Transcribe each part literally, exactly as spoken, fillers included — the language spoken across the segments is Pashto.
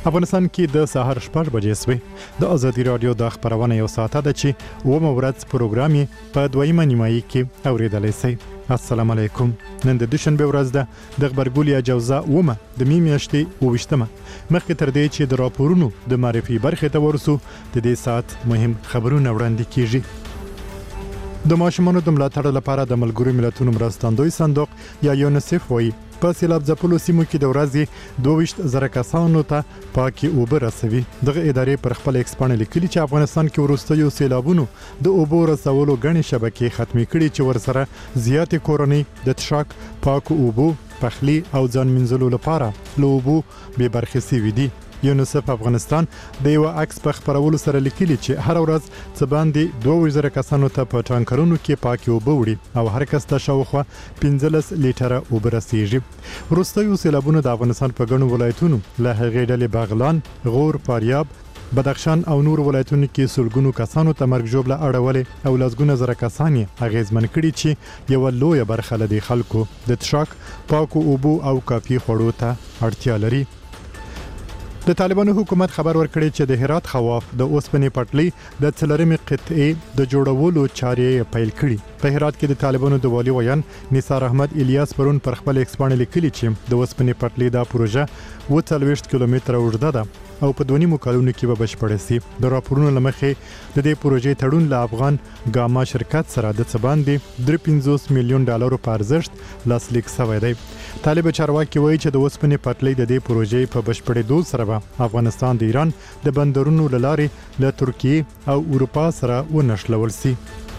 افغانستان کې د سهار شپږ بجې سوې د ازادي رادیو د خبرونه یو ساعته ده چې اومه ورځ پروګرام یې په دویمه نیمایي کې اوریدلی سئ. السلام علیکم. نن د دوشنبه ورځ ده د غبرګولیا جوزا اومه د می میاشتې اوویشتمه. مخکې تر دې چې د راپورونو د معرفي برخې ته ورسو د دې ساعت مهم خبرونه وړاندې کیږي. د ماشومانو د ملاتړ لپاره د ملګرو ملتونو مرستندوی صندوق یا یونیسف وایي په سیلاب ځپلو سیمو کې د ورځې دوه ویشت زره کسانو ته پاکې اوبه رسوي. دغه ادارې پر خپل ایکس پاڼه لیکلي چې افغانستان کې وروستیو سیلابونو د اوبو رسولو ګڼې شبکې ختمې کړي چې ورسره زیاتې کورنۍ د څښاک، پاکو اوبو، پخلي او ځان مینځلو لپاره له اوبو بې برخې سوي دي. یونیسف افغانستان د یو عکس په خپرولو سره لیکلي چې هر ورځ څه باندې دوه ویشت زره کسانو ته په ټانکرونو کې پاکې اوبه وړي او هر کس ته شاوخوا پنځلس لیټره اوبه رسیږي. وروستیو سیلابونو د افغانستان په ګڼو ولایتونو له هغې ډلې بغلان، غور، فاریاب، بدخشان او نور ولایتونو کې سلګونو کسانو ته مرګ ژوبله اړولې او لسګونه زره کسان یې اغیزمن کړي چې یوه لویه برخه له دې خلکو د څښاک، پاکو اوبو او کافي خوړو ته اړتیا لري. د طالبانو حکومت خبر ورکړی چې د هرات خواف د اوسپنې پټلۍ د څلورمې قطعې د جوړولو چارې پیل کړي. په هرات کې د طالبانو د والي ویان نثار احمد الیاس پرون پر خپل ایکس پاڼه لیکلي چې د اوسپنې پټلۍ دا پروژه اووه څلوېښت کیلومتره اوږده ده او په دوه نیمو کلونو کې به بشپړه سي. د راپورونو له مخې د دې پروژې تړون له افغان ګاما شرکت سره د څه باندې درې پنځوس میلیون ډالرو په ارزښت لاسلیک شوی دی. طالب چارواکي وایي چې د اوسپنې پټلۍ د دې پروژې په بشپړېدو سره به افغانستان د ایران د بندرونو له لارې له ترکیې او اروپا سره ونښلول سي.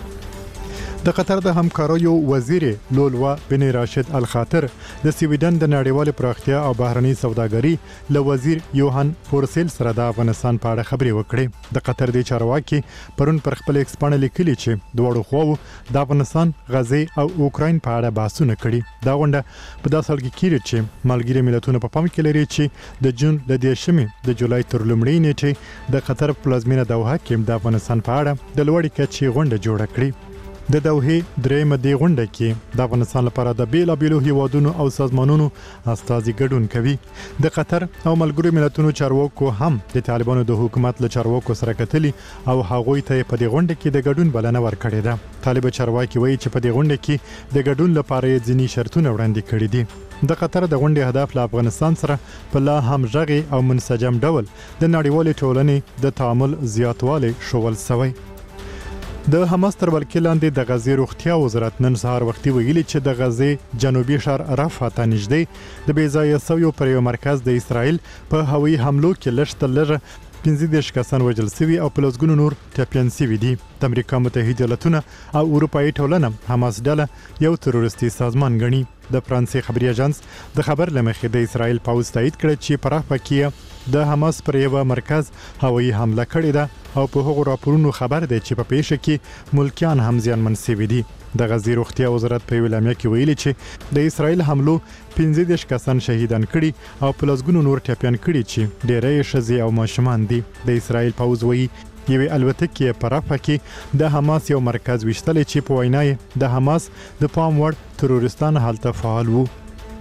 د قطر د همکاریو وزیر لولوا بن راشد الخاطر د سویډن د نړیوال پراختیا او بهرنی سوداګري له وزیر یوهان فورسیل سره د افغانستان په اړه خبرې وکړې. د قطر د چارواکي پرون پر خپل ایکس پاڼه لیکلي چې دواړو خواوو د افغانستان، غزې او اوکراین په اړه بحثونه کړي. دا غونډه په داسې حال کې کیږي چې ملګري ملتونه په پام کې لري چې د جون د دېرشمې د جولای تر لومړۍ نیټې د قطر پلازمینه دوحه کې د افغانستان په اړه د لوړې کچې غونډه جوړه کړي. د دوحې درېیمه دې غونډه کې د افغانستان لپاره د بیلابیلو هیوادونو او سازمانونو استازي ګډون کوي. د قطر او ملګرو ملتونو چارواکو هم د طالبانو د حکومت له چارواکو سره کتلي او هغوی ته په دې غونډه کې د ګډون بلنه ورکړې ده. طالب چارواکي وایي چې په دې غونډه کې د ګډون لپاره یې ځینې شرطونه وړاندې کړي دي. د قطر د غونډې هدف له افغانستان سره په لا همغږي او منسجم ډول د نړیوالې ټولنې د تعامل زیاتوالی ښوول شوی. د حماس تر ولکې لاندې د غزې روغتیا وزارت نن سهار وختي ویلي چې د غزې جنوبي ښار رفح ته نږدې د بې ځایه شویو پر یو مرکز د اسرائیل په هوایي حملو کې لږ تر لږه پنځه دېرش کسان وژل شوي او په لسګونو نور ټپیان شوي دي. د امریکا متحده ایالتونه او اروپایي ټولنه حماس ډله یو تروریستي سازمان ګڼي. د فرانسې خبري اژانس د خبر له مخې د اسرائیل پوځ تایید کړ چې په رفح کې د حماس پر یو مرکز هوایي حمله کړې ده او په هغو راپورونو خبر دی چې په پیښه کې ملکیان هم زیانمن شوي دي. د غزې روغتیا وزارت په یوه اعلامیه کې ویلي چې د اسرائیل حملو پنځه دېرش کسان شهیدان کړي او په لسګونو نور ټپیان کړي چې ډېری یې ښځې او ماشومان دي. د اسرائیل پوځ وایي یوې الوتکې په رفح کې د حماس یو مرکز ویشتلی چې په وینا یې د حماس د پام وړ تروریستان هلته فعال وو.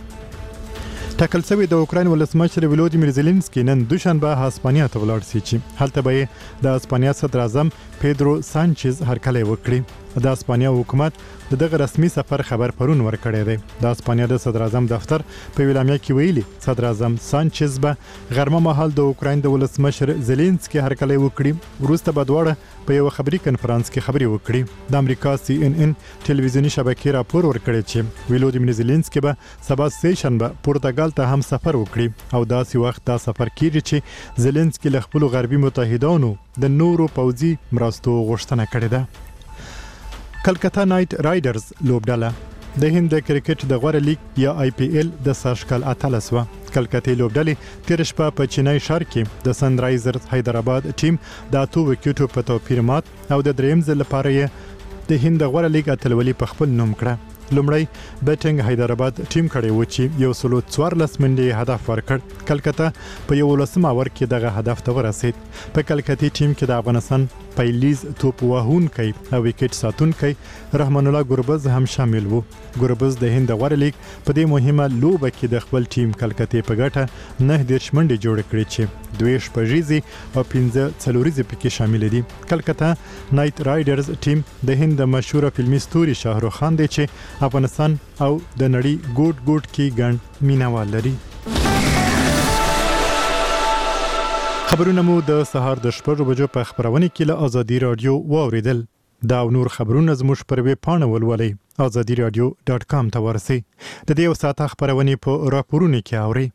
ټاکل شوی د اوکراین ولسمشر ولودیمیر زيلنسکي نن دوشنبه هسپانیا ته ولاړ سي چې هلته به د هسپانیا صدر اعظم پیدرو سانچز هرکلی وکړي. د هسپانیا حکومت د دغه رسمي سفر خبر پرون ورکړی دی. د هسپانیا د صدر اعظم دفتر په اعلامیه کې ویلي صدر اعظم سانچز به غرمه مهال د اوکراین د ولسمشر زيلنسکي هرکلی وکړي. وروسته به دواړه په یو خبري کنفرانس کې خبرې وکړي. د امریکا سی ان ان ټلویزیونی شبکې راپور ورکړی چې ولودیمیر زيلنسکي به سبا سه شنبه پرتګال ته هم سفر وکړي او داسې وخت دا سفر کیږي چې زيلنسکي له خپل غربي متحدانو د نورو پوځي مرستو غوښتنه کړې ده. کلکتا نایټ رایډرز لوبډله د هند د کرکټ د غوره لیګ یا آی پی ایل د ساشکل اتلس و. کلکتې لوبډلې تیر شپه په چینای ښار کې د سن رایزرز حیدرآباد ټیم د اتو وکټو په توپیر مات او د دریم ځل لپاره یې د هند د غوره لیګ اتلولي په خپل نوم کړه. لومړی بیټینګ حیدرآباد ټیم کړی و چې یو سلو څوارلس منډې هدف ورکړ. کلکتا په یولسم اوور کې دغه هدف ته ورسید. په کلکتې ټیم کې د افغانستان پیلیز توپ وهونکی او وکټ ساتونکی رحمان الله ګربز هم شامل وو. ګربز د هند غوړ لیګ په دې مهمه لوبه کې د خپل ټیم کلکتې په ګټه نه دیرش منډې جوړ کړې چې دوه شپږیزي او پنځه څلوریزي پکې شامل دي. کلکتا نایټ رایډرز ټیم د هند مشهور فلمي ستوري شاهرخ خان دی چې افغانستان او د نړۍ ګوټ ګوټ کې ګڼ مینوال لري. خبرونه مو د سهار د شپږ بجو په خبرونه کې له ازادي رادیو واوریدل. دا او نور خبرونه زموږ پر ویب پاڼه ولولئ ازادي رادیو ډاټ کام ته ورسئ. د دې یو ساعت خبرونه په راپورونه کې اورئ.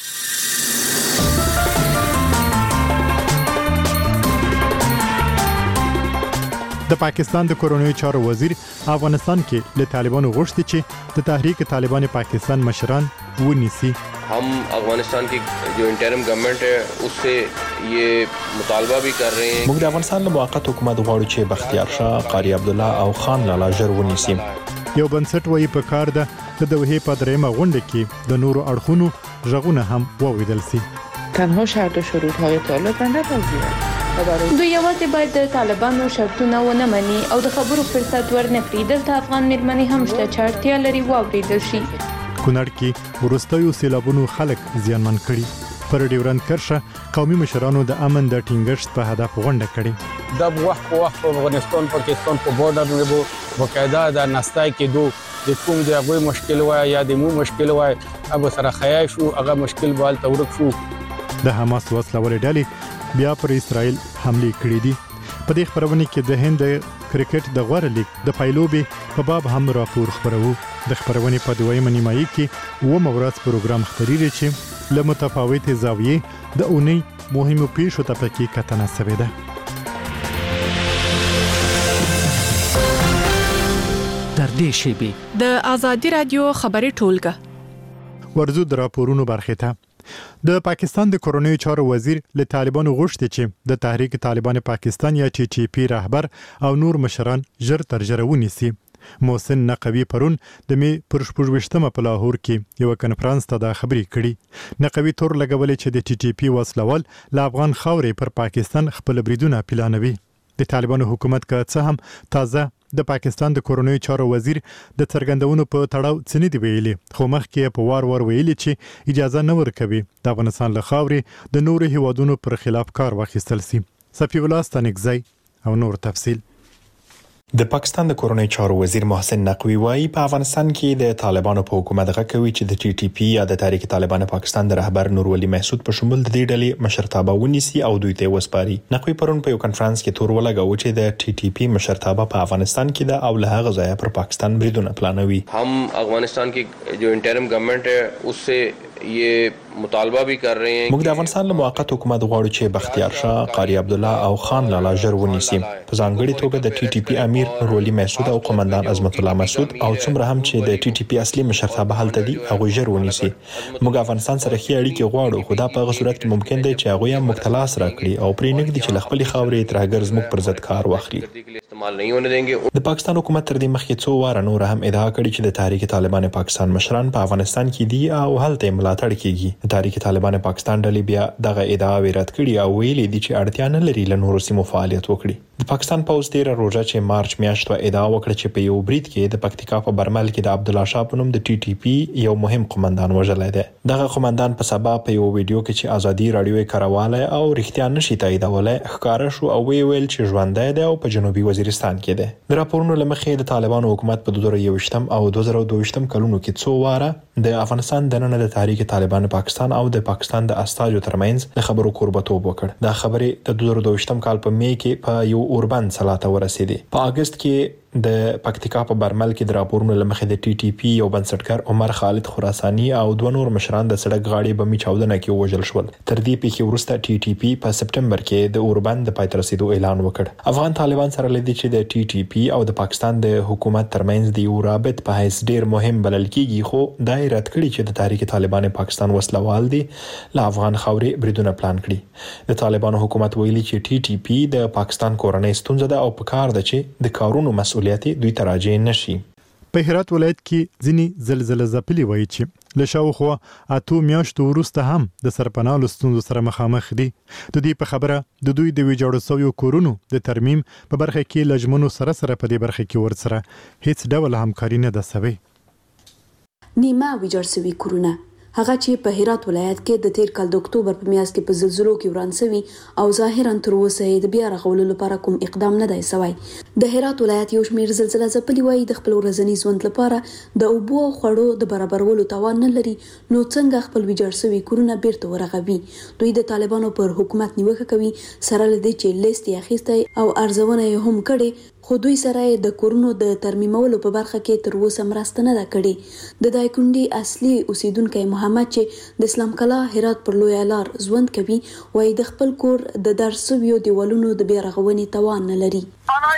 د پاکستان د کورونوي چارو وزیر افغانستان کې له طالبانو غوښتي چې د تحریک طالبان پاکستان مشران ونیسي. हम अफगानिस्तान की जो इंटरिम गवर्नमेंट है उससे ये मुतालबा भी कर रहे हैं. موږ د افغانستان له موقت حکومت غواړو چې بختیار شاه، قاری عبدالله او خان لالا ژر ونیسي. یو بنسټ وایي په کار ده د دوحې په درېیمه غونډه کې د نورو اړخونو غږونه هم واوریدل شي. تنها شرط و شروط‌های طالب را نپذیرند. دوی یوازې باید د طالبانو شرطونه ونه مني او د خبرو فرصت ورنکړي. دلته افغان میرمنې هم شته چې اړتیا لري واوریدل شي. کونړ کې وروستیو سیلابونو خلک زیانمن کړي. پر ډیورند کرښه قومي مشرانو د امن د ټینګښت په هدف غونډه کړې. د وخت په وخت په افغانستان پاکستان په بورډر نه وو وقایده د نستای کې دو د کوم د هغه مشکل وای یا د مو مشکل وای هغه سره خیای شو هغه مشکل بال تورک شو. د حماس وسلوال ډلې بیا پر اسرائیل حمله کړې دي. په دې خبرونه کې د هند کرکټ د غوړ لیګ د پایلوبې په باب هم راپور خبرو. د خبرونه په دویمه نیمایي کې و مورات پروګرام خبري چې له متفاوتې زاویې د اونۍ مهمو پیښو ته پکې کتنه شوې ده. تر دې شیبې د ازادي رادیو خبري ټولګه ورزو د راپورونو برخه ته. د پاکستان د کورونوي چارو وزیر له طالبانو غوښتي چې د تحریک طالبان پاکستان یا ټي ټي پی رهبر او نور مشران ژر تر ژره ونیسي. محسن نقوی پرون د می پر شپږویشتمه په لاهور کې یو کنفرانس ته د خبرې کړي. نقوی تور لګولې چې د ټي ټي پی وسلوال له افغان خاورې پر پاکستان خپل بریدونه پلانوي. د طالبانو حکومت که څه هم تازه د پاکستان د کورونوي چارو وزیر د څرګندونو په تړاو څنې دی ویلي، خو مخکې په وار ور ویلي چې اجازه نه ورکوي د افغانستان له خاورې د نورو هیوادونو پر خلاف کار واخیستل شي. صفی الله ستانکزی او نور تفصیل. د پاکستان د کورونوي چارو وزیر محسن نقوی وايي په افغانستان کې د طالبانو په حکومت غږ کوي چې د ټي ټي پی یا د تحریک طالبان پاکستان د رهبر نور ولی محسود په شمول د دې ډلې مشرتابه ونیسي او دوی ته وسپاري. نقوی پرون په یو کنفرانس کې تور ولګاوه چې د ټي ټي پی مشرتابه په افغانستان کې د او له هغه ځایه پر پاکستان بریدونه پلانوي. हम अफगानिस्तान की जो इंटरिम गवर्नमेंट है उससे ये مطالبه भी कर रहे हैं. موږ د افغانستان له موقت حکومت غواړو چې بختیار شاه، قاری عبدالله او خان لالا ژر ونیسي. په ځانګړي توګه د ټي ټي پی امیر نور ولی محسود او قومندان عظمت الله مسعود او څومره هم چې د ټي ټي پی اصلي مشرتابه هلته دي هغه ژر ونیسي. موږ افغانستان سره ښې اړیکې غواړو، خو دا په هغه صورت کې ممکن دی چې هغه هم مختلاس راکړي او پرې نږدې چې خپل خاورې ترهګر زموږ پر ضد کار واخلي. د پاکستان حکومت تر دې مخکې څو واره نور هم ادعا کړې چې د تحریک طالبان پاکستان مشران په افغانستان کې دي او هلته ملاتړ کیږي. د تحریک طالبان پاکستان ډلې بیا دغه ادعا رد کړې او ویلي دي چې اړتیا نه لري له نورو سیمو فعالیت وکړي. د پاکستان پوز تیر روزه چې مارچ میاشت ادعا وکړه چې په یو برید کې د پکتیکا په برمل کې د عبد الله شاه په نوم د ټي ټي پی یو مهم قومندان وژلی دی. دغه قومندان په سبا په یو ویډیو کې چې ازادي رادیو یې کارولی او رښتیا نشي تاییدولی ښکاره شو او وی ویل چې ژوندی دی او په جنوبي وزیرستان کې دی. د راپورونو له مخې د طالبانو حکومت په دوه زره یوویشتم او دوه زره دوهویشتم کلونو کې څو واره د افغانستان دننه د تحریک طالبان پاکستان او د پاکستان د استازو ترمنځ د خبرو کوربتوب وکړ. دا خبرې د دوه زره دوهویشتم کال په می کې په یو اوربند سلاته ورسېدې. په اگست کې د پکتیکا په برمل کې د راپورونو لمخې د ټي ټي پی یو بنسټګر عمر خالد خراساني او دوه نور مشران د سړک غاړې بمي چاودنه کې وژل شول. تر دې پیښې وروسته ټي ټي پی په سپټمبر کې د اوربند د پای ته رسیدو اعلان وکړ. افغان طالبان سره لدی چې د ټي ټي پی او د پاکستان د حکومت ترمنځ د یو رابط په حیث ډیر مهم بلل کیږي، خو دا رد کړي چې د تحریک طالبان پاکستان وسلوال دي له افغان خاورې بریدونه پلان کړي. د طالبانو حکومت ویلي چې ټي ټي پی د پاکستان کورنۍ ستونزه ده او په کار ده چې د کارونو مسؤلیت دوی ته راجع نشي. په هرات ولایت کې ځینې زلزلې ځپلي وایي چې له شاوخوا اتو میاشتو وروسته هم د سرپناه له ستونزو سره مخامخ دي. د دې په خبره د دوی د ویجاړو شویو کورونو د ترمیم په برخه کې له ژمنو سره سره په دې برخه کې ورسره هیڅ ډول همکاري نه ده سوې. نیمه ویجاړ شوي کورونه هغه چې په هرات ولایت کې د تیر کال د اکتوبر په میاشت کې په زلزلو کې وران شوي او ظاهرا تر اوسه یې د بیا رغولو لپاره کوم اقدام نه دی شوی. د هرات ولایت یو شمېر زلزله ځپلي وایي د خپل ورځني ژوند لپاره د اوبو او خوړو د برابرولو توان نه لري، نو څنګه خپل ویجاړ شوي کورونه بیرته ورغوي. دوی د طالبانو پر حکومت نیوکه کوي سره له دې چې لیست یې اخیستی او ارزونه یې هم کړې، خو دوی سره د کورونو د ترمیمولو په برخه کې تر اوسه مرسته نه ده کړې. د دایکنډي اصلي اوسیدونکی محمد چې د اسلام کلا هرات پر لوی لار ژوند کوي وایي د خپل کور د درس سویو دیوالونو د بیا رغونې توان نه لري.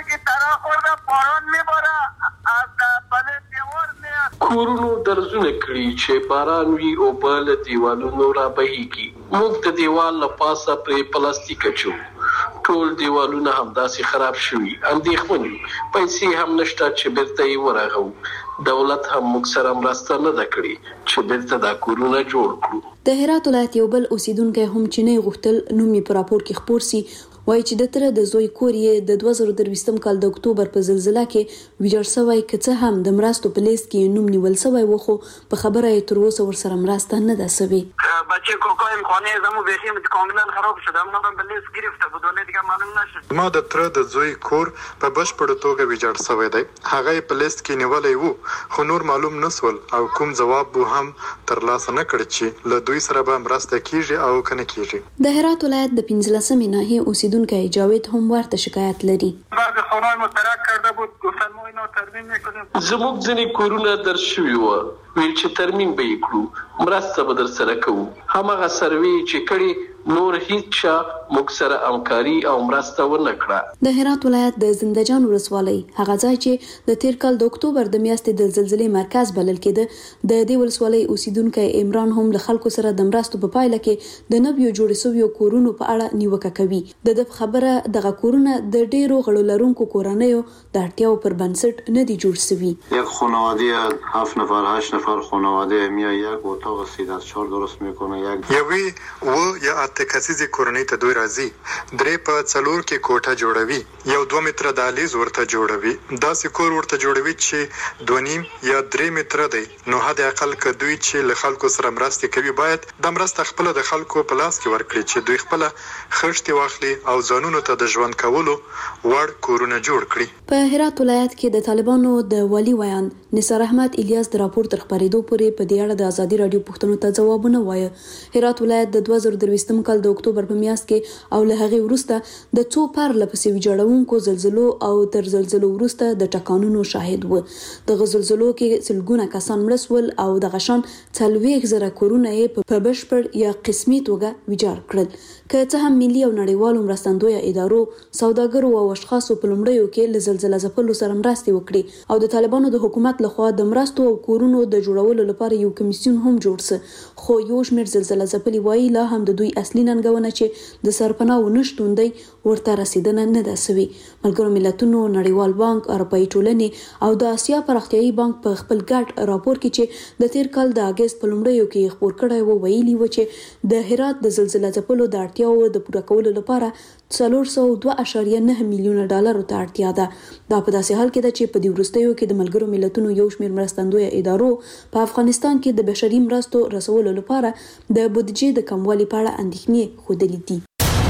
کورونو درزونه کړي چې باران وي او بل دیوالونو را بهيږي. موږ د دیوال له پاسه پرې پلاستیک اچو، ټول دیوالونه هم داسې خراب شوي، اندېښمن یو، پیسې هم نشته چې بیرته یې ورغو. دولت هم موږ سره مرسته نه ده کړې چې بیرته دا کورونه جوړ کړو. د هرات ولایت یو بل اوسیدونکی هم چې نه غوښتل نوم یې په راپور کې خپور سي وایي چې د تر د زوی کور یې د دوه زره درویشتم کال د اکتوبر په زلزله کې ویجاړ شوی، که څه هم د مرستو په لیست کې نوم نیول شوی و، خو په خبره یې تر اوسه ورسره مرسته نه ده شوې. بچه کوکو امکانه زمو بهشیم کاملا خراب شده، اما من به لیست گرفته بود ولی دیگه معلوم نشد. ما د تر د زوی کور په بشپړ توګه ویجاړ شوی دی، هغه په لیست کې نیولای وو، خو نور معلوم نسول او کوم جواب به هم ترلاسه نه کړ چې له دوی سره به مرسته کیږي او کنه کیږي. د هرات ولایت د پنځلسمې ناحیې اوسیدونکی جاوید هم ورته شکایت لري. بعد خانه مترک کرده بود گفتن ما اینو ترمیم میکنیم. زموږ ځینې کورونه در شوي وو، ویل چې ترمیم به یې کړو، مرسته به در سره کوو. هماغه سروې چې کړي نور هیڅ چا موږ سره همکاري او مرسته ونه کړه. د هرات ولایت د زندهجان ولسوالۍ هغه ځای چې د تیر کال د اکتوبر د میاشتې د زلزلې مرکز بلل کېده، د دې ولسوالۍ اوسیدونکی عمران هم له خلکو سره د مرستو په پایله کې د نویو جوړ شویو کورونو په اړه نیوکه کوي. د دې خبره دغه کورونه د ډیرو غړو لرونکو کورنیو د اړتیاو پر بنسټ نه دي جوړ شوي. یک خانواده هفت نفر هشت نفر خانواده میای یک اتاق سه از چهار درست میکنه، یک یوی و یا اته کسیزه کورنۍ ته دوی راځي، درې په څلور کې کوټه جوړوي، یو دوه متره دهلیز ورته جوړوي، داسې کور ورته جوړوي چې دوه نیم یا درې متره دی. نو حد اقل که دوی چې له خلکو سره مرسته کوي باید د مرسته خپل د خلکو په لاس کې ورکړي چې دوی خپل خښتې واخلي او ځانونو ته د ژوند کولو وړ کورونه جوړ کړي. په هرات ولایت کې د طالبانو د والي ویان نثار احمد الیاس د راپور تر خبرېدو پورې په دې اړه د ازادي راډیو پوښتنو ته ځوابونه وایي. هرات ولایت د دوه زره درویشتم کال د اکتوبر په میاشت کې او له هغې وروسته د څو پرله پسې ویجاړونکو زلزلو او تر زلزلو وروسته د ټکانونو شاهد و. دغه زلزلو کې سلګونه کسان مړه شول او دغه شان څلوېښت زره کورونه یې په بشپړ یا قسمي توګه ویجاړ کړل. که څه هم ملي او نړیوالو مرستندویه ادارو سوداګرو او اشخاصو په لومړیو کې له زلزله ځپلو سره مرستې وکړي او د طالبانو د حکومت لخوا د مرستو او کورونو د جوړولو لپاره یو کمیسیون هم جوړ سه، خو یو شمېر زلزله ځپلي وایي لا هم د دوی اصلي ننګونه چې د سرپناه ونشتون دی ورته رسیدنه نه ده سوي. ملګرو ملتونو، نړیوال بانک، اروپایي ټولنې او د اسیا پراختیایي بانک په خپل ګډ راپور کې چې د تیر کال د اګست په لومړیو کې خپور کړی و ویلي و چې د هرات د زلزله ځپلو د اړتیاو د پوره کولو لپاره څلور سوه دوه اعشاریه نه میلیونه ډالرو ته اړتیا ده. دا په داسې حال کې ده چې په دې وروستیو کې د ملګرو ملتونو یو شمېر مرستندویه ادارو په افغانستان کې د بشري مرستو رسولو لپاره د بودیجې د کموالي په اړه اندېښنې ښودلې دي.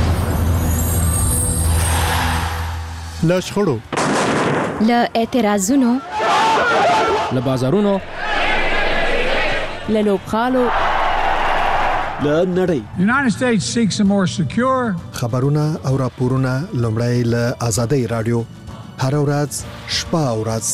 له شخړو، له اعتراضونو، له بازارونو، له لوبغالو، له نړۍ. United States seeks a more secure. خبرونه او راپورونه لومړی له آزادۍ رادیو هر ورځ شپه او ورځ.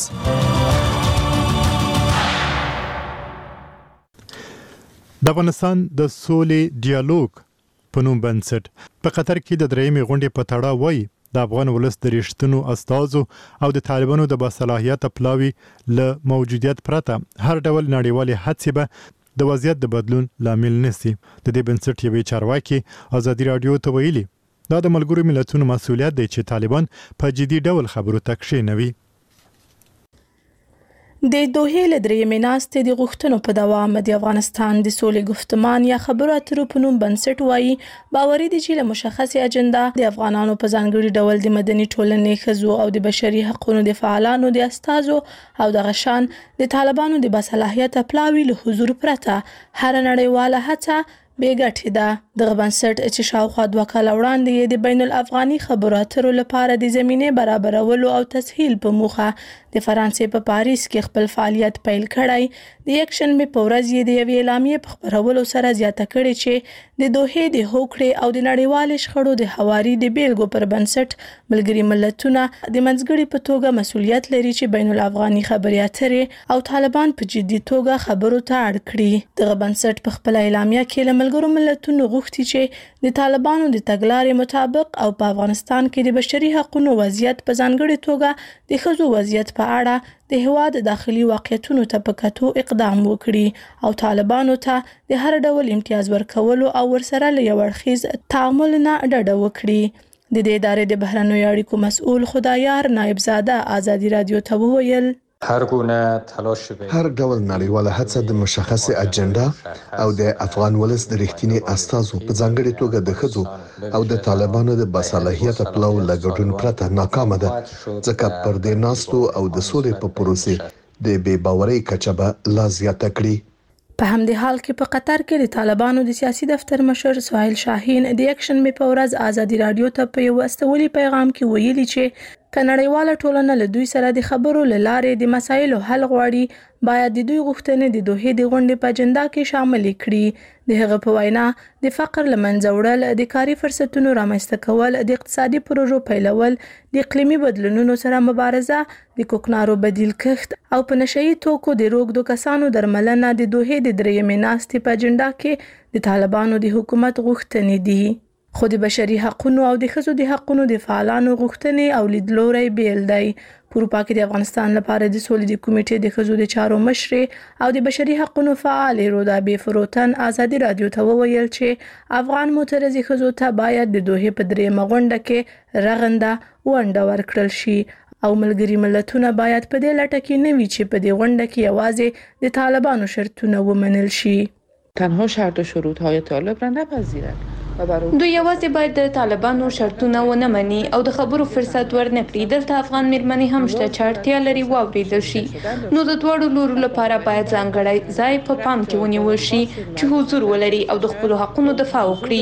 د افغانستان د سولې ډیالوګ په نوم بنسټ په قطر کې د درېیمې غونډې په تړاو وایي د افغان ولس د رښتینو استازو او د طالبانو د باصلاحیته پلاوي له موجودیت پرته هر ډول نړیوالې هڅې به د وضعیت د بدلون لامل نشي. د دې بنسټ یوې چارواکي ازادي رادیو ته ویلي دا د ملګرو ملتونو مسؤلیت دی چې طالبان په جدي ډول خبرو ته کښېنوي. د دوحې له درېیمې ناستې د غوښتنو په دوام د افغانستان د سولې گفتمان یا خبرو اترو په نوم بنسټ وایي باوري دي چې له مشخصې اجنډا د افغانانو په ځانګړي ډول د مدني ټولنې ښځو او د بشري حقوقو د فعالانو د استازو او د غشان د طالبانو د باصلاحیته پلاوي له حضور پرته هر نړیواله هڅه بیګټه ده. دغه بنسټ چې شاوخوا دوه کاله وړاندې د بین الافغاني خبرو اترو لپاره د زمینې برابرولو او تسهیل په موخه د فرانسې په پاریس کې خپل فعالیت پیل کړی، د یک شنبې په ورځ یې د یوې اعلامیې په خپرولو سره زیاته کړې چې د دوحې د هوکړې او د نړیوالې شخړو د هواري د بیلګو پر بنسټ ملګري ملتونه د منځګړي په توګه مسؤلیت لري چې بین الافغاني خبرې اترې او طالبان په جدي توګه خبرو ته اړ کړي. دغه بنسټ په خپل اعلامیه کې له ملګرو ملتونو غوښتي چې د طالبانو د تګلارې مطابق او په افغانستان کې د بشري حقوقو وضعیت په ځانګړي توګه د ښځو وضعیت په اړه د هیواد داخلي واقعیتونو ته په کتو اقدام وکړي او طالبانو ته د هر ډول امتیاز ورکولو او ورسره له یو اړخیز تعامل نه ډډه وکړي. د دې ادارې د بهرنیو اړیکو مسؤل خدایار نایب زاده آزادي رادیو ته وویل هر گونه تلاش به هر ډول نړیواله هڅه د مشخص اجنډا او د افغان ولس د رښتینی استازو په ځانګړي توګه د ښځو او د طالبانو د باصلاحیت پلو لګډون پرته ناکامه ده، ځکه پر دې ناستو او د سولې په پروسې د بې باورۍ کچه به لا زیاته کړي. په همدې حال کې په قطر کې د طالبانو د سیاسي دفتر مشر سهیل شاهین د یک شنبې په ورځ آزادي رادیو ته په یو استولي پیغام کې ویلي چې که نړیواله ټولنه له دوی سره د خبرو له لارې د مسایلو حل غواړي باید د دوی غوښتنې د دوحې د غونډې په اجنډا کې شامل کړي. د هغه په وینا د فقر له منځه وړل، د کاري فرصتونو رامنځته کول، د اقتصادي پروژو پیلول، د اقلیمي بدلونونو سره مبارزه، د کوکنارو بدیل کښت او په نشهیي توکو د روږدو کسانو درملنه د دوحې د درېیمې ناستې په اجنډا کې د طالبانو د حکومت غوښتنې دي. خو د بشري حقوقو او د ښځو د حقوقو د فعالانو غوښتنې او لیدلوري بیل دی. په اروپا کې د افغانستان لپاره د سولې د کمیټې د ښځو د چارو مشرې او د بشري حقوقو فعال رودابې فروتن آزادي رادیو ته وویل چې افغان معترضې ښځو ته باید د دوحې په درېیمه غونډه کې رغنده ونډه ورکړل شي او ملګري ملتونه باید په دې لټه کې نه وي چې په دې غونډه کې یوازې د طالبانو شرطونه ومنل شي. تنها شرط و شروط‌های طالب را نپذیرد. دوی یوازې باید د طالبانو شرطونه ونه مني او د خبرو فرصت ورنکړي. دلته افغان میرمنې هم شته چې اړتیا لري واوریدل شي، نو د دواړو لورو لپاره باید ځانګړی ځای په پام کې ونیول شي چې حضور ولري او د خپلو حقوقو دفاع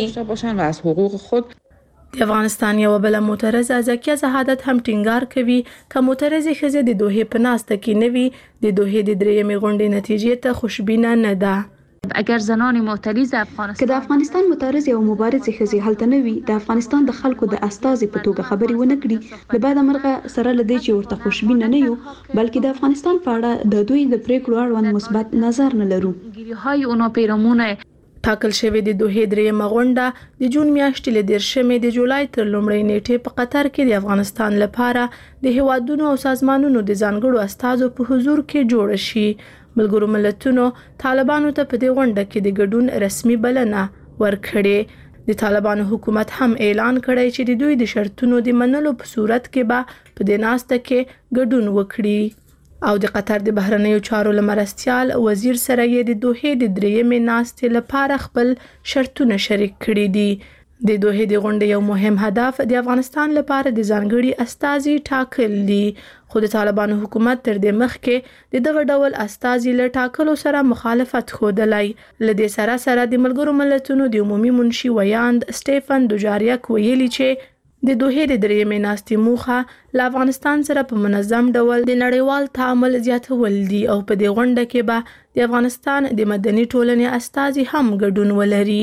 وکړي. د افغانستان یو بل معترضه زکیه زهادت هم ټینګار کوي چې معترضې ښځې د دوحې په ناسته کې نه وي د دوحې د درېیمې غونډې نتیجې ته خوشبینه نه ده. اگر زنان معترض افغانستان که د افغانستان معترض او مبارز ښځې هلته نه وي د افغانستان د خلکو د استازي په توګه خبري ونه کړي، له بعد مرغه سره لدی چې ورته خوشبینه نه یو، بلکې د افغانستان په اړه د دوی د پریکړو اړوند مثبت نظر نه لرو. ګیرهای اونو پیرامونه ټاکل شوی د دوحې درېیمه غونډه د جون میاشتې له دیرشمې د جولای تر لومړۍ نیټې په قطر کې د افغانستان لپاره د هیوادونو او سازمانونو د ځانګړو استازو په حضور کې جوړ شي. ملګرو ملتونو طالبانو ته په دې غونډه کې د ګډون رسمي بلنه ورکړې. د طالبانو حکومت هم اعلان کړی چې د دوی د شرطونو د منلو په صورت کې به په دې ناسته کې ګډون وکړي او د قطر د بهرنیو چارو لمرستیال وزیر سره یې د دوحې د درېیمې ناستې لپاره خپل شرطونه شریک کړي دي. د دوحې د غونډې یو مهم هدف د افغانستان لپاره د ځانګړي استازي ټاکل دي، خو د طالبانو حکومت تر دې مخکې د دغه ډول استازي له ټاکلو سره مخالفت ښودلی. له دې سره سره د ملګرو ملتونو د عمومي منشي ویاند سټیفن دوجاریک ویلي چې د دوحې د درېیمې ناستې موخه له افغانستان سره په منظم ډول د نړیوال تعامل زیاتول دي او په دې غونډه کې به د افغانستان د مدني ټولنې استازي هم ګډون ولري.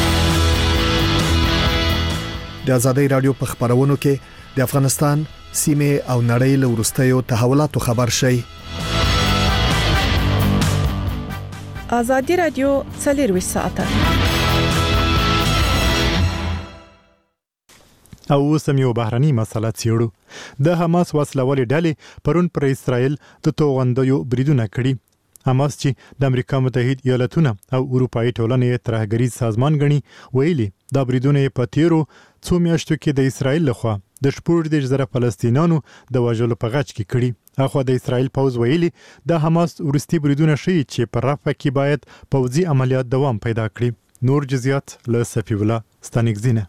د آزادۍ رادیو په خبرونو کې د افغانستان سیمه او نړۍ له وروستیو تحولاتو خبر شي. آزادۍ رادیو څلور ساعته او اوسم یو بهرني مسله څیړو. د حماس وسلوالې ډلې پرون پر اسرائیل د توغندیو بریدونه کړي. حماس چې د امریکا متحده ایالاتونو او اروپאי ټولنې ترهګریز سازمان غني ویلي دا بریدونه په تیرو څو میاشتو کې د اسرائیل لخوا د شپږ دېرش زره فلسطینیانو د وژلو په غچ کې کړي اخو د اسرایل پوز ویلي د حماس ورستي بریدونه شي چې په رفح کې باید پوځي عملیات دوام پیدا کړي. نور جزئیات له صفی الله ستانګزینه.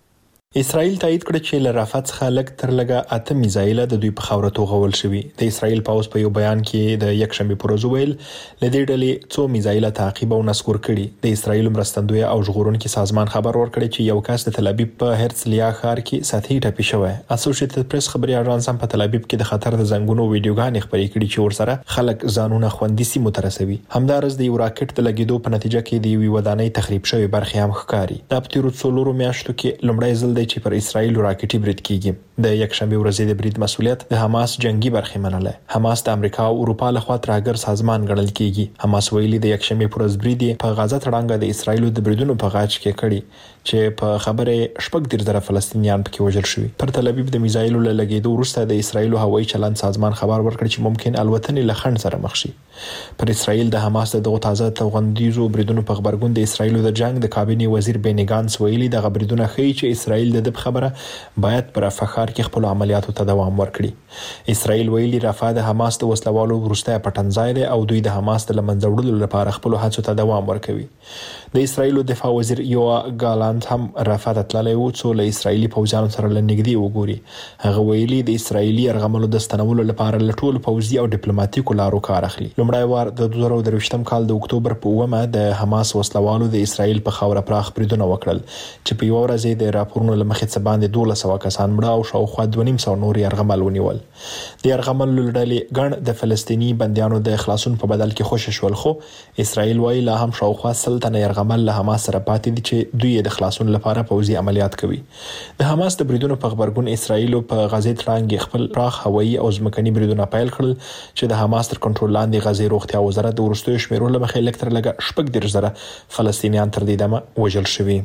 اسرائیل تایید کړ چې له رافت څخه لږ تر لږه اته میزایل د دوی په خاوره توغول شوي. د اسرائیل پوز په یو بیان کې د یک شنبه پر ورځ ویل لدې ډلې څو میزایل تعقیب او نسکور کړي. د اسرائیل مرستندوی او ژغورونکو سازمان خبر ورکړي چې یو کس د تل ابیب په هرڅلیا ښار کې سطحي ټپي شوی. اسوسییټډ پریس خبري اژانس هم په تل ابیب کې د خطر د زنګونو ویډیوګانې خبرې کړي چې ورسره خلک ځانونه خوندي سي مترسوي. همدارس د یو راکټ د لګیدو په نتیجه کې د یوې ودانۍ تخریب شوی برخې هم ښکاري. د پټیرو څلورو میاشتو کې لومړی ځل چې پر اسرائیل راکټي برید کیږي. د یک شنبه ورځې د برید مسؤلیت د حماس جنگي برخې منله. حماس د امریکا او اروپا لخوا ترهګر سازمان ګڼل کیږي. حماس ویلي د یک شنبه پر ورځ برید په غزه تړانګه د اسرائیل د بریدونو په غاچ کې کړي چې په خبره شپږ ډیر زره فلسطینیان پکې وژل شوي. پر تل ابیب د میزایل له لګیدو وروسته د اسرائیل هوایي چلند سازمان خبر ورکړ چې ممکن الوتنې له خنډ سره مخ شي. پر اسرائیل د حماس دغه تازه توغندیزو بریدونو په خبرګون د اسرائیل د جنگ د کابینه وزیر بینی ګانس ویلي د بریدونو خي چې اسرائیل د خبره باید پر فخر کې خپل عملیاتو ته دوام ورکړي. اسرائیل ویلي رافع د حماس د وسلوالو وروسته پټنځای دی او دوی د حماس د لمنځه وړلو لپاره خپل هڅو ته دوام ورکوي. د اسرائیل دفاع وزیر یوا ګالانت هم رافع ته تللی و څو له اسرائیلي پوځیانو سره لنګدي وګوري. هغه ویلي د اسرائیلي ارغملو د ستنولو لپاره لټول پوځي او ډیپلوماټیکو لارو کار اخلي. لومړی وار د دوه زره درویشتم کال د اکتوبر په اوومه د حماس وسلوالو د اسرائیل په خاوره پراخ بریدونه وکړل چې په یو ورځ د راپورونو لمخې څه باندې دوه سوه کسان مړه او شاوخوا دوه نیم سوه نور یرغمل ونیول. د یرغمل لړلې ګڼ د فلسطینی بندیانو د خلاصون په بدل کې خوشی شول، خو اسرائیل وايي لا هم شاوخوا سل تنه یرغمل له حماس سره پاتې دي چې دوی د خلاصون لپاره پوځي عملیات کوي. د حماس د بریدونو په خبرګون اسرائیل په غزه تړانګ خپل پراخ هوایي او ځمکني بریدونه پیل کړل چې د حماس تر کنټرول لاندې غزه روغتیا وزارت د ورستیو شمیرو لمخې لکتر لګه شپږ دېرش زره فلسطینیان تر دې دمه وژل شوي.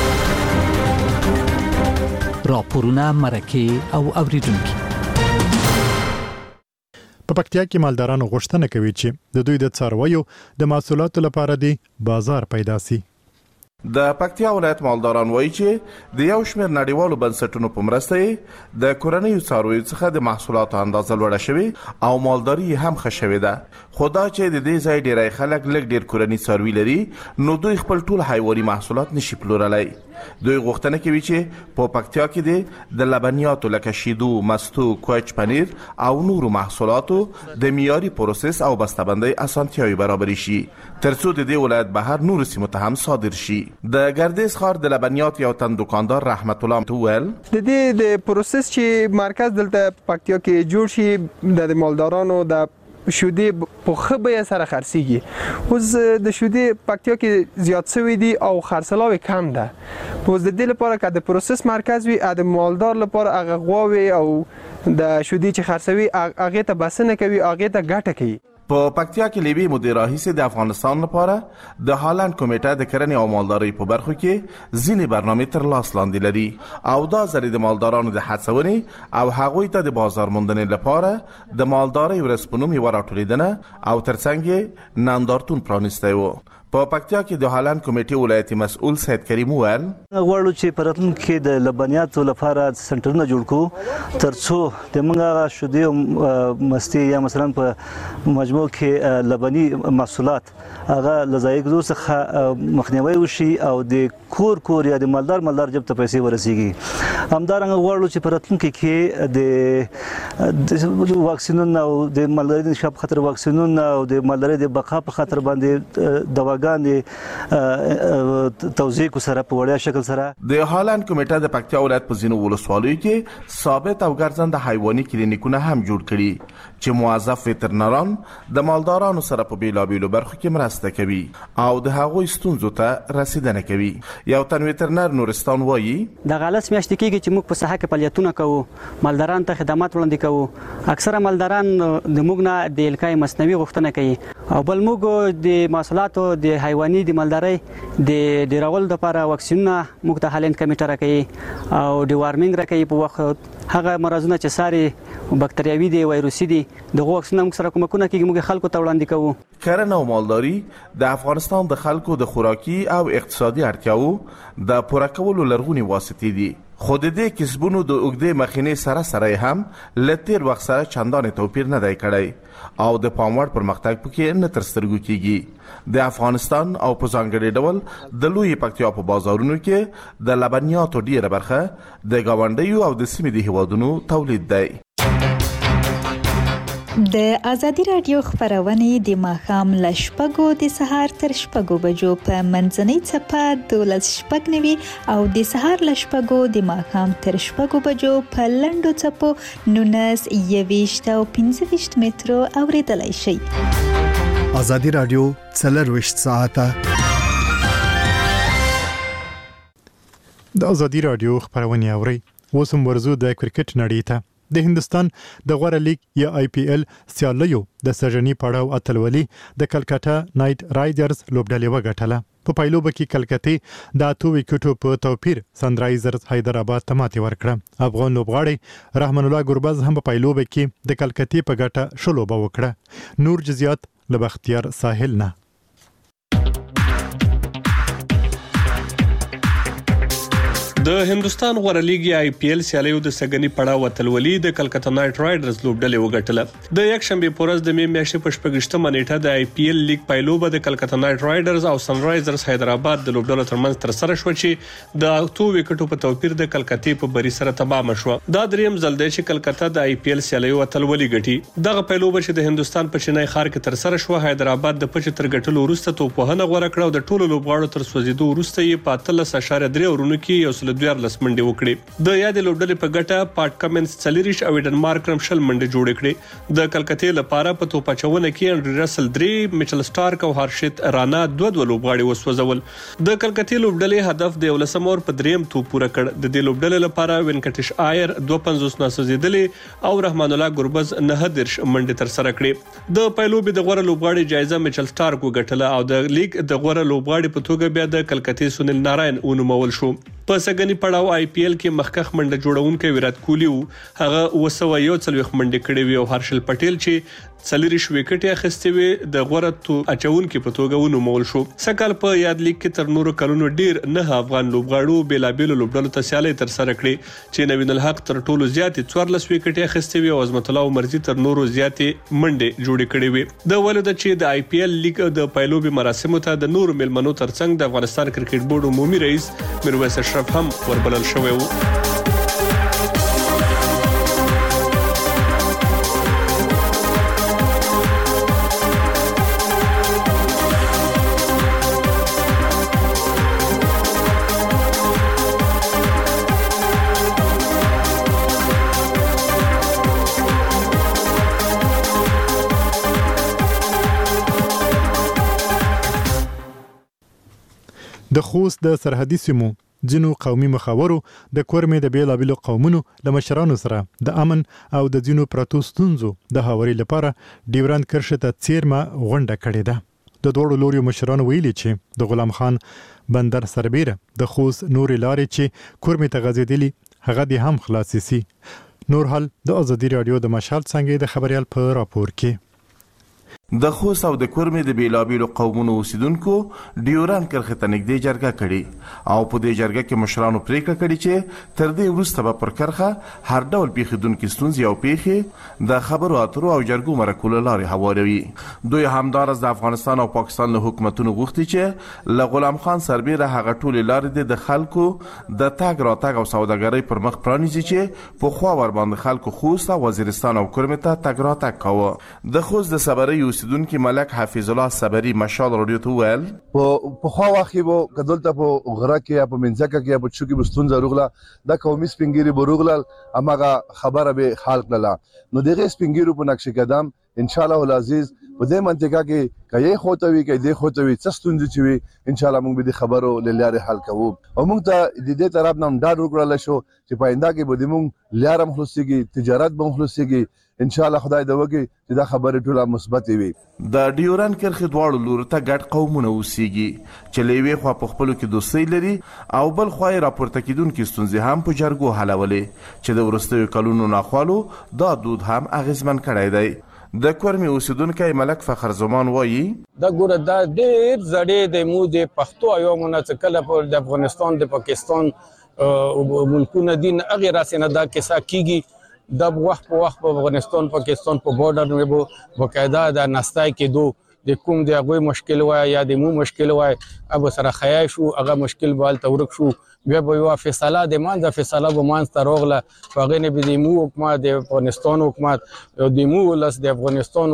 راپورونه مرکه او اوریدونکو. په پکتیا کې مالدارانو غوښتنه کوي چې د دوی د څارویو د محصولاتو لپاره دی بازار پیدا سي. د پکتیا ولایت مالداران وایي چې د یو شمېر نړیوالو بنسټونو په مرسته د کورنیو څارویو څخه د محصولاتو اندازه لوړه شوې او مالداري هم ښه شوې ده. خو دا چې د دې ځای ډیری خلک لږ ډیر کورني څاروي لري نو دوی خپل ټول حیواني محصولات نشي پلورلی. دوی غوښتنه کوي چې په پکتیا کې د لبنیاتو لکه شیدو، مستو، کوچ، پنیر او نورو محصولاتو د معیاري پروسس او بسته‌بندۍ اسانتیاوې برابرې شي ترڅو د دې ولایت بهر نورو سیمو ته هم صادر شي. د ګردیز ښار د لبنیات یو تن دکاندار رحمت الله وویل د دې د پروسس چې مرکز دلته پکتیا کې جوړ شي د مالدارانو د شودې په خبره سره خرڅيږي. اوس د شودې پکتیا کې زیات شوی دي او خرڅلاو کم ده. اوس د دې لپاره چې د پروسس مرکز وي د مالدار لپاره هغه غواوي او د شودې چې خرڅوي هغه ته بسنه کوي، هغه ته ګټه کوي. په پکتیا کې لوی مدیر رئیس د افغانستان لپاره د هالند کمیټه د کرنې او مالدارۍ په برخو کې ځینې برنامې تر لاس لاندې لري او دا زری د مالدارانو د هڅونې او هغوی ته د بازار موندنې لپاره د مالدارۍ ورسپنوم یو راټولیدنه او ترڅنګ نندارتون پرانیستی و. په پکتیا کې د هالند کمیټې ولایتي مسؤل سید کریم وویل غواړو چې په راتلونکي کې د لبنیاتو لپاره سنټرونه جوړ کړو ترڅو د موږ شودې او مستي یا مثلا په مجموع کې لبني محصولات هغه لزایګدو څخه مخنیوي وشي او د کور کور یا د مالدار مالدار جب ته پیسې ورسیږي. همدارنګه غواړو چې په راتلونکي کې د واکسینونو او د مالدارۍ د انکشاف خاطر واکسینونو او د مالدارۍ د بقا په خاطر باندې دوا ګاندې توزیع کو سره په وړیا شکل سره د هالند کمیټه د پکتیا ولایت په ځینو ولسوالیو کې ثابت او ګرځنده حیواني کلینیکونه هم جوړ کړي چې موظف وترنران د مالدارانو سره په بیلابیلو برخو کې مرسته کوي او د هغوی ستونزو ته رسیدنه کوي. یو تن وترنر نورستان وایي د غلس میاشت کېږي چې موږ په ساحه کې فعالیتونه کوو، مالداران ته خدمات وړاندې کوو. اکثره مالداران د موږ نه د الکای مصنوعي غوښتنه کوي او بل موږ د محصولاتو د حیواني د مالدارۍ د ډیرول لپاره واکسینونه موږ ته هالند کمیټه راکوي او د وارمینګ راکوي په وخت هغه مرزونه چې ساري بکتریاوي دي وایروسي دي دغه واکسینونه موږ سره کومکونه کوي موږ خلکو ته وړاندې کوو. کرنه او مالداري د افغانستان د خلکو د خوراکي او اقتصادي اړتیاو د پوره کولو لرغونې واسطې دي، خو د دې کسبونو د اوږدې مخینې سره سره هم له تیر وخت سره چندانې توپیر نه دی کړی او د پام وړ پرمختګ پکې نه تر سترګو کیږي. د افغانستان او په ځانګړي ډول د لوی پکتیا په بازارونو کې د لبنیاتو ډیره برخه د ګاونډیو او د سیمې د هیوادونو تولید دی. د ازادي رادیو خبرونه د ماښام له شپږو د سهار تر شپږو بجو په منځنۍ څپه دولس شپږ نوي او د سهار له شپږو د ماښام تر شپږو بجو په لنډو څپو نولس یويشت او پنځه ویشت مترو اوریدلای شئ. ازادي رادیو څلرویشت ساعته د ازادي رادیو خبرونه اوري. اوس هم ورزو د کرکټ نړۍ ته. د هندستان د غوړه لیگ یا آی پی ایل سیالیو د سژنی پړاو اتلولي د کلکتا نایټ رایډرز لوبډلې وګټله. په پایلوبه کې کلکتې د اتو وکټو په توپیر سنرایزرز حیدرآباد ته ماتې ورکړه. افغان لوبغاړي رحمان الله ګربز هم په پایلوبه کې د کلکتې په ګټه شلوبه وکړه. نور جزئیات له بختیار ساحل نه. د هندستان غوړه لیګ آی پی ایل سیالیو د سګنی پړاو اتلولي د کلکتا نایټ رایډرز لوبډلې وګټله. د یک شنبه پورز د می میاشتې په شپږشتمه نیټه د آی پی ایل لیګ پایلوبه د کلکتا نایټ رایډرز او سنرایزرز حیدرآباد د لوبډلو ترمنځ تر سره شو چې د اتو وکټو په توپیر د کلکتې په بری سره تمام شو. دا دریم ځل دی چې کلکتا د آی پی ایل سیالیو اتلولي ګټي. دغه پایلوبه چې د هندستان په چنای ښار کې تر سره شو حیدرآباد د پچ تر ګټلو وروسته توپوهنه غوړه کړه او د ټولو لوبغاړو تر سوځیدو وروسته یې په اتلس اشاریه درې اورونو کې یو سل دوه لسمنډي وکړي. د یاد لوبډلې په ګټه پاټ کمنس چلیریش او ډنمارک رم شل منډي جوړ کړي. د کلکتې لپاره په توپ چونه کې انډری رسل درې، میچل سټارک او هارشت رانا دوه دوه لوبغاړي وسوځول. د کلکتې لوبډلې هدف د ولسم اور په دریم توپ پوره کړ. د دې لوبډلې لپاره وینکټیش آیر دوه پنځوس ناسوځیدلې او رحمان الله ګربز نه درش منډي تر سره کړي. د پایلوبې د غوړه لوبغاړي جایزه میچل سټارک وګټله او د لیګ د غوړه لوبغاړي په توګه بیا د کلکتې سنیل ناراین ونومول شو. په سګنی پړاو آی پی ایل کې مخکخ منډه جوړونکو ویرات کوهلی هغه وسو یو څلويخ منډه کړې وی او هرشل پټیل چې څلریش وکټ اخیستې وي د غوړه تو اچونکو په توګه ونومول شو. سکهال په یاد لیګ کې تر نورو کلونو ډیر نه افغان لوبغاړو بیلابیل لوبډلو ته سیالي تر سره کړې چې نوین الحق تر ټولو زیات څوارلس وکټ اخیستې وي او عظمت الله مرزي تر نورو زیات منډه جوړې کړې وي. د ولود چې د آی پی ایل لیګ د پایلوبي مراسمو ته د نورو ملمنو ترڅنګ د افغانستان کرکټ بورډ عمومي رئیس میرویس اشرف هم وربلل شوی و. د خوست د سرحدي سیمو ځینو قومي مخاورو د کورمې د بیلابیلو قومونو له مشرانو سره د امن او د ځینو پراتو ستونزو د هواري لپاره ډیورند کرښې ته څیرمه غونډه کړې ده. د دوړو لوري مشرانو ویلي چې د غلام خان بندر سربیره د خوست نورې لارې چې کورمې ته غځېدلي هغه دې هم خلاصې سي. نور حال د ازادي رادیو د مشال څنګه د خبريال په راپور کې. د خوست او د کورمې د بیلابیلو قومونو اوسیدونکو ډیوران کرښې ته نږدې جرګه کړې او په دې جرګه کې مشرانو پریکړه کړې چې تر دې وروسته به پر کرښه هر ډول پیښیدونکې ستونزې او پیښې د خبرو اترو او جرګو مرکو له لارې هواروي. دوی همداراز د افغانستان او پاکستان له حکومتونو غوښتي چې له غلام خان سربیره هغه ټولې لارې د خلکو د تګ راتګ او سوداګرۍ پر مخ پرانیزي چې پخوا ورباندې خلکو خوست او وزیرستان او کورمې ته تګ راتګ کاوه. د خوست د صبرۍ اوسیدونکي ملک حفیظ الله صبري مشال رادیو ته ویل په خو وخت وو کدلته په غره کې یا په منځکه کې یا په چوکي بستون زروغله د قومي سپینګيري بروغلل اماغه خبره به حال کړه. نو دغه سپینګيرو په نقش قدم ان شاء الله العزيز په دې منطقه کې کایې خوتوي کې دې خوتوي څستون دي چې ان شاء الله موږ به د خبرو لاره حل کوو او موږ ته د دې طرف نام ډاډ وکړل شو چې پاینده کې به موږ لاره مخلصيږي تجارت به مخلصيږي ان شاء الله خدای دې وکړي چې دا خبره ټوله مثبت وي. د ډیوران کرښې دواړو لورو ته ګډ قومونه اوسېږي چې له یوې خوا په خپلو کې دوستۍ لري او بل خوا یې راپورته کېدونکې ستونزې هم په جرګو حلولې چې د وروستیو کلونو ناخوالو دا دود هم اغېزمن کړی دی. د کورمې اوسیدونکی ملک فخر زمان وایي دا ګوره دا ډېر زړې د مو د پښتو ایومونه چې کله په د افغانستان د پاکستان ملکونه دین هغه راسنه دا کیسه کیږي د وخت په وخت په افغانستان پاکستان په بارډر مې بو بقاعده د نستای کې دو د کوم د هغه مشکل وای یا د مو مشکل وای اب سره خیا شو هغه مشکل بال تورک شو بیا به یو فیصله د مانځه فیصله به مانځ تروغله هغه نه به د مو حکومت د افغانستان حکومت د مو ولس د افغانستان